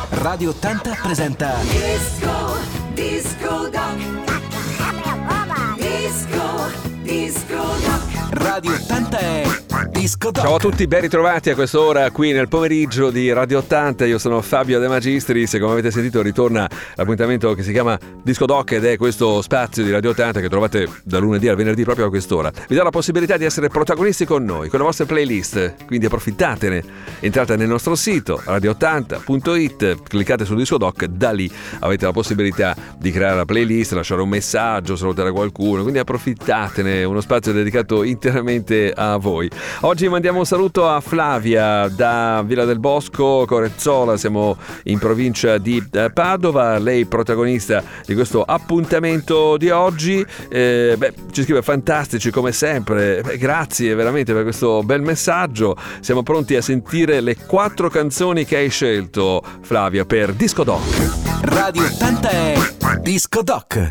Radio 80 presenta Disco Doc. Disco Doc. Radio 80 è Disco Doc. Ciao a tutti, ben ritrovati a quest'ora qui nel pomeriggio di Radio 80. Io sono Fabio De Magistris e come avete sentito ritorna l'appuntamento che si chiama Disco Doc ed è questo spazio di Radio 80 che trovate da lunedì al venerdì proprio a quest'ora. Vi dà la possibilità di essere protagonisti con noi, con le vostre playlist, quindi approfittatene. Entrate nel nostro sito radio80.it, cliccate sul Disco Doc, da lì avete la possibilità di creare la playlist, lasciare un messaggio, salutare qualcuno, quindi approfittatene, uno spazio dedicato interamente a voi. Oggi mandiamo un saluto a Flavia da Villa del Bosco, Corezzola, siamo in provincia di Padova, lei protagonista di questo appuntamento di oggi. Ci scrive fantastici come sempre, grazie veramente per questo bel messaggio. Siamo pronti a sentire le 4 canzoni che hai scelto, Flavia, per Disco Doc. Radio 80 è Disco Doc.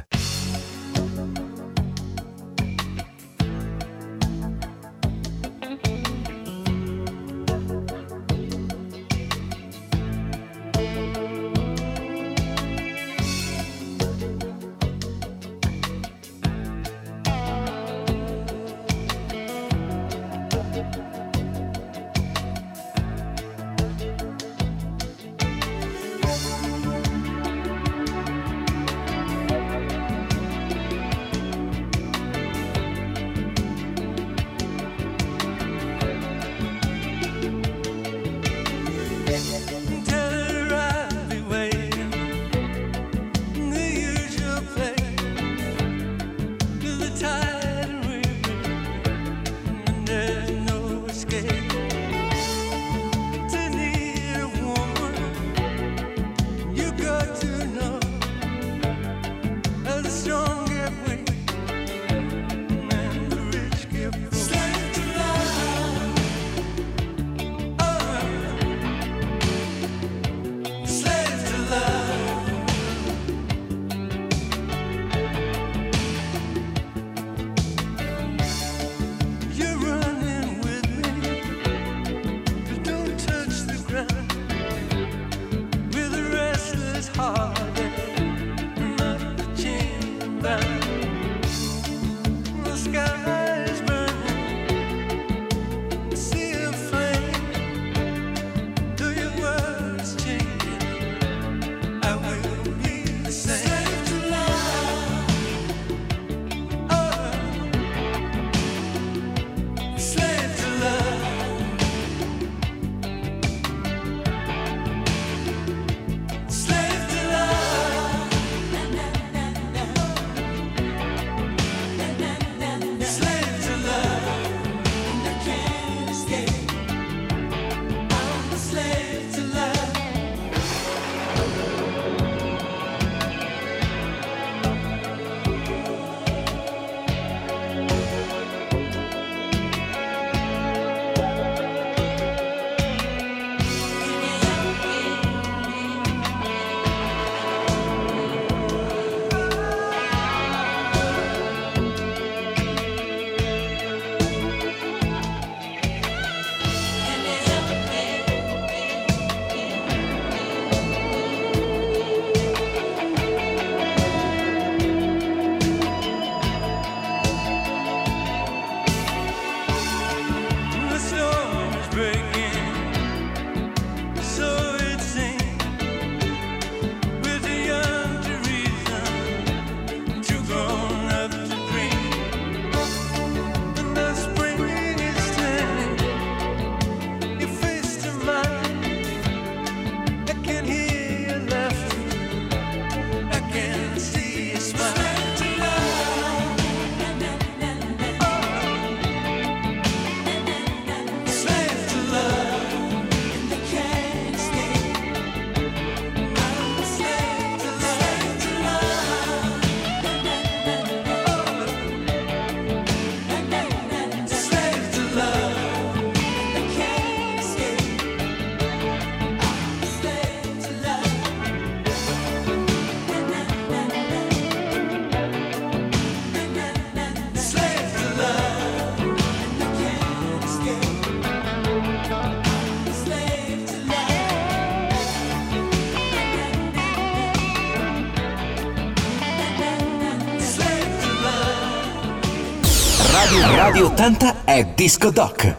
Radio 80 è Disco Doc.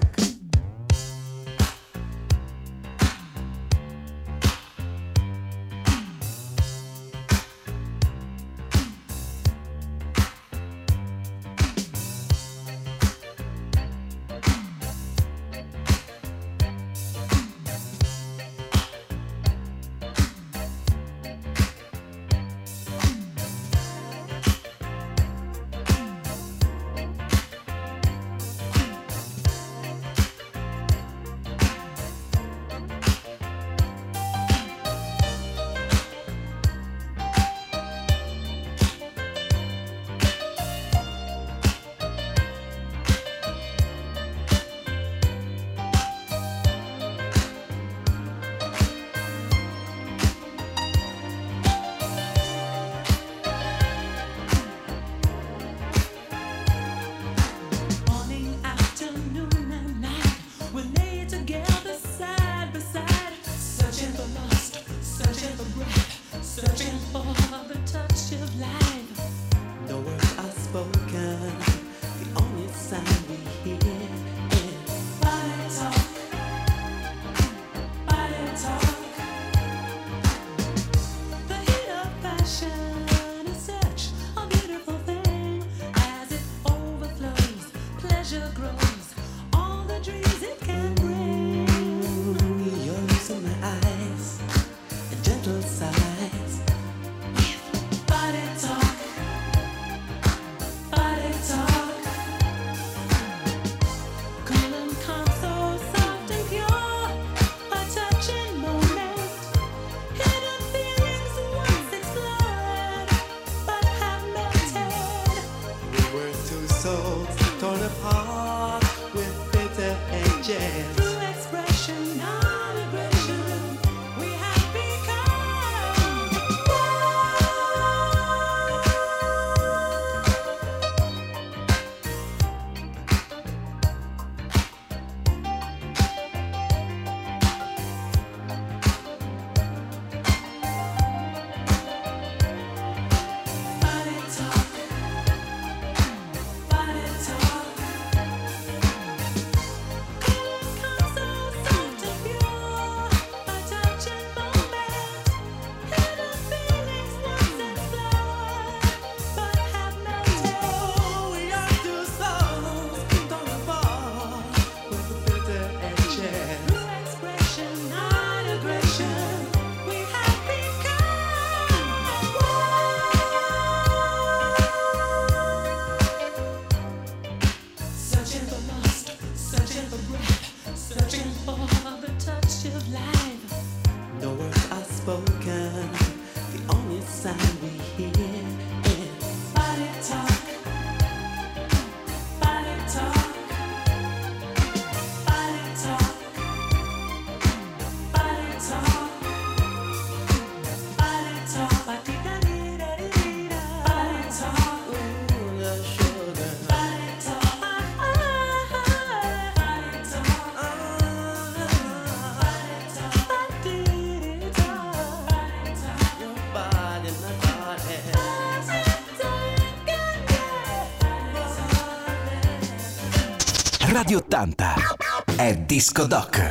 Radio 80 è Disco Doc.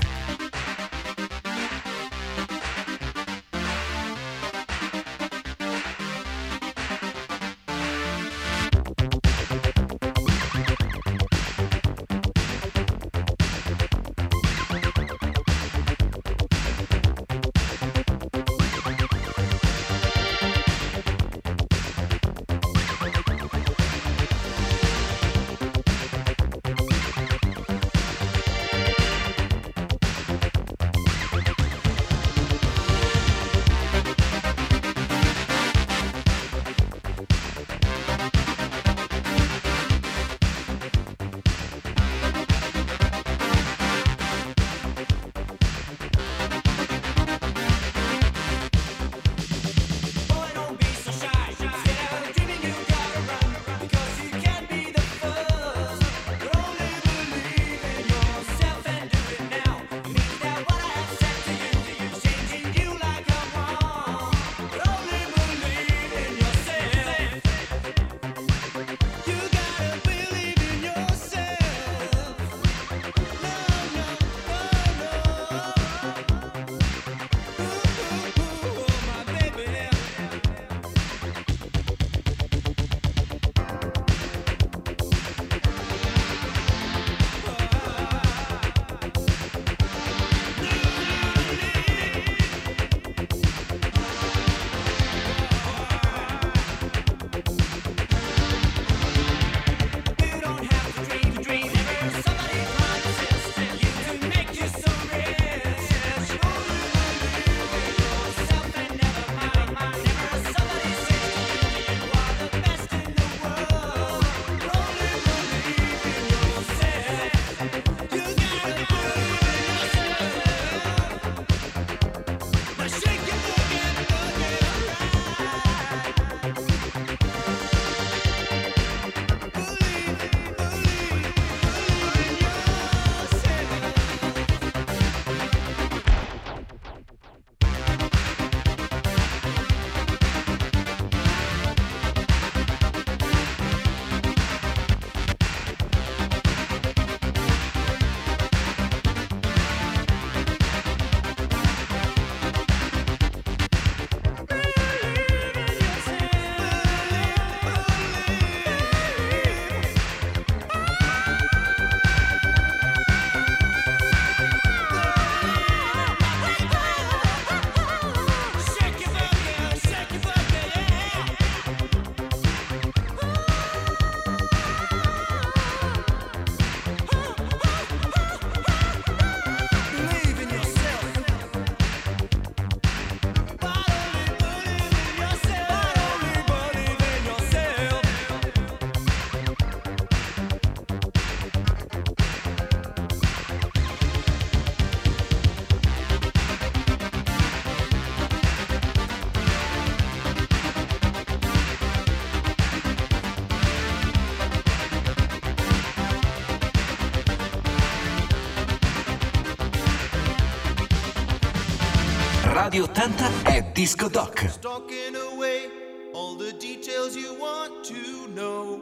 Radio 80 è Disco Doc. Stalking away all the details you want to know.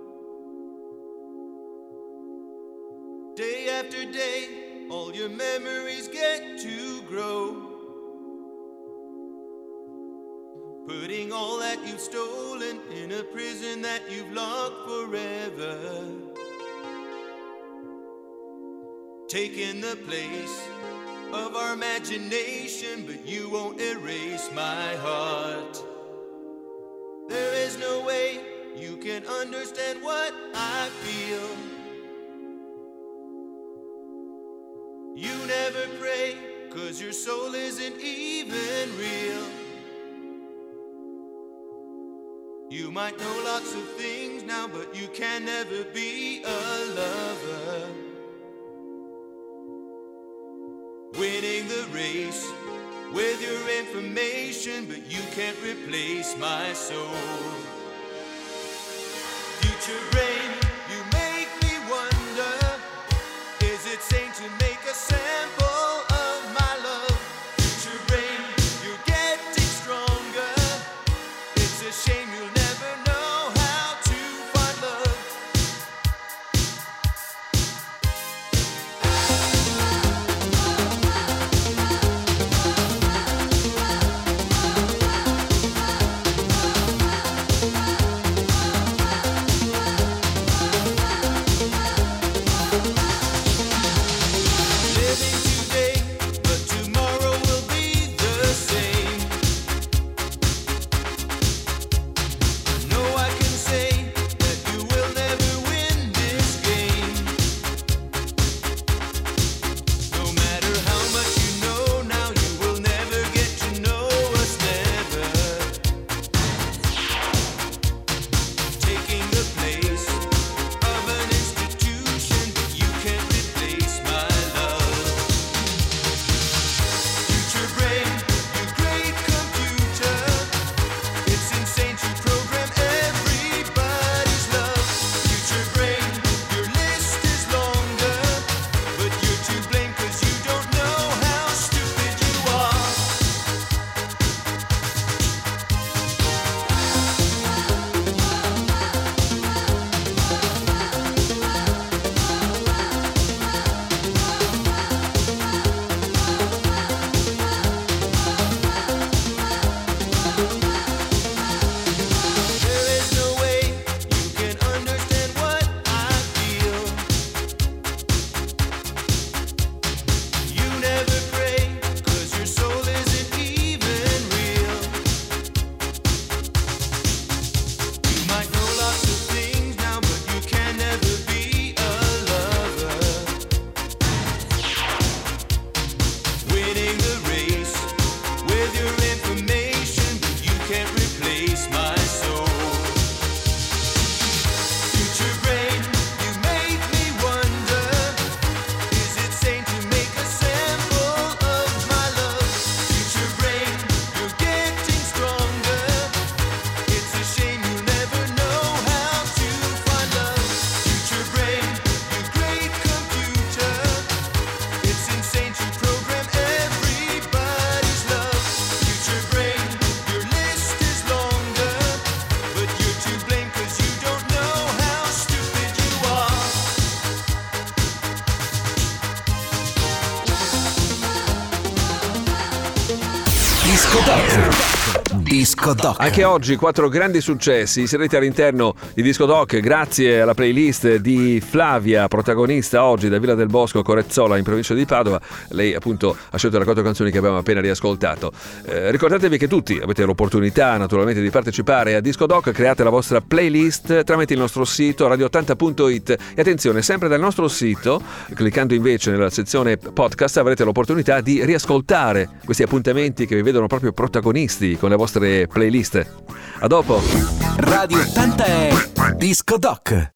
Day after day, all your memories get to grow. Putting all that you've stolen in a prison that you've locked forever. Taking the place of our imagination, but you won't erase my heart. There is no way you can understand what I feel. You never pray, 'cause your soul isn't even real. You might know lots of things now, but you can never be a lover. Winning the race with your information, but you can't replace my soul. Future brain, you make me wonder, is it sane to make a sample of my love? Future brain, you're getting stronger. It's a shame you'll never know how to find love. Living today, but tomorrow will be the same. I know I can say that you will never win this game. No matter how much you know now, you will never get to know us, never. Taking the place of an institution, but you can't replace my love. Future brain, you great computer. It's insane to program everybody's love. Future brain, your list is longer, but you're to blame 'cause you don't know how stupid you are. There is no way you can understand what I feel. You never pray, 'cause your soul isn't even real. You might know lots of things now, but you can never be a lover. Winning the race with your information, but you can't replace my soul. Future brain, you make me wonder, is it sane to make a sample of my love? Future brain, you're getting stronger. It's a shame you never know how to find love. Future brain, you great computer. It's insane to program everybody's love. Future brain, your list is longer, but you're to blame 'cause you don't know how stupid you are. Disco Doc. Disco Doc. Anche oggi 4 grandi successi inseriti all'interno di Disco Doc grazie alla playlist di Flavia, protagonista oggi da Villa del Bosco, Corezzola in provincia di Padova. Lei appunto ha scelto le 4 canzoni che abbiamo appena riascoltato. Ricordatevi che tutti avete l'opportunità naturalmente di partecipare a Disco Doc. Create la vostra playlist tramite il nostro sito radio80.it e attenzione, sempre dal nostro sito, cliccando invece nella sezione podcast avrete l'opportunità di riascoltare questi appuntamenti che vi vedono proprio protagonisti con le vostre playlist. A dopo. Radio 80 è Disco Doc.